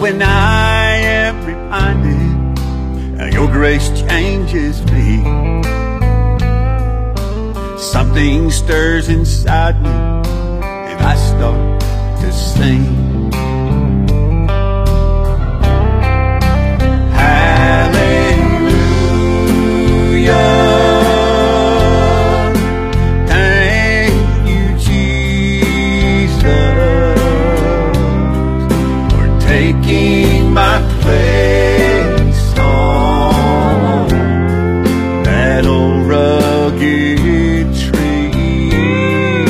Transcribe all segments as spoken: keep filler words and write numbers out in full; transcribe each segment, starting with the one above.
when I am reminded how your grace changes me, something stirs inside me and I start to sing. Hallelujah. Taking my place on that old rugged tree.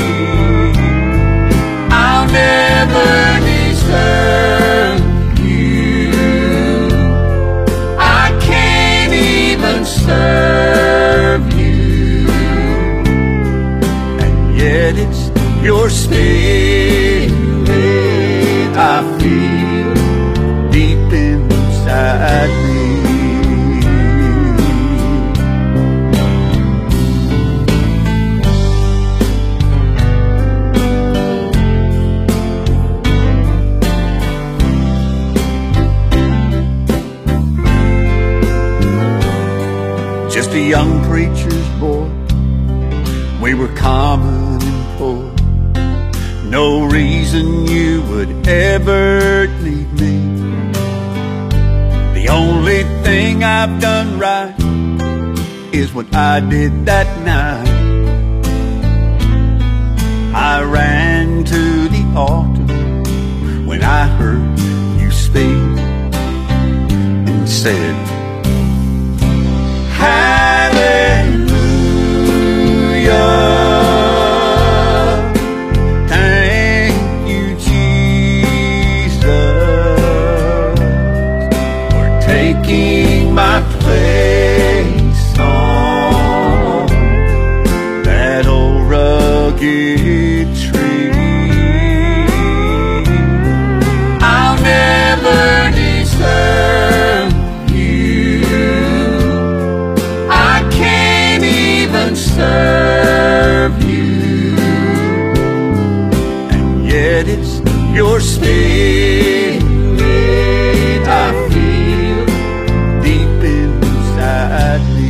I'll never deserve you. I can't even serve you, and yet it's your spirit I feel deep inside me. Just a young preacher's boy, we were common and poor. No reason you would ever leave me. The only thing I've done right is what I did that night. I ran to the altar when I heard you speak and said, Hallelujah. Taking my place on that old rugged tree. I'll never deserve you. I can't even serve you, and yet it's your spirit I feel deep inside me.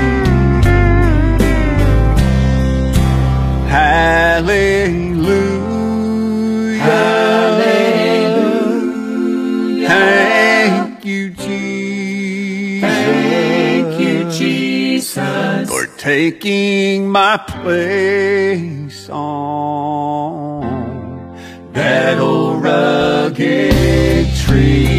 Hallelujah. Hallelujah. Thank you, Jesus. Thank you, Jesus, for taking my place on that old rugged tree.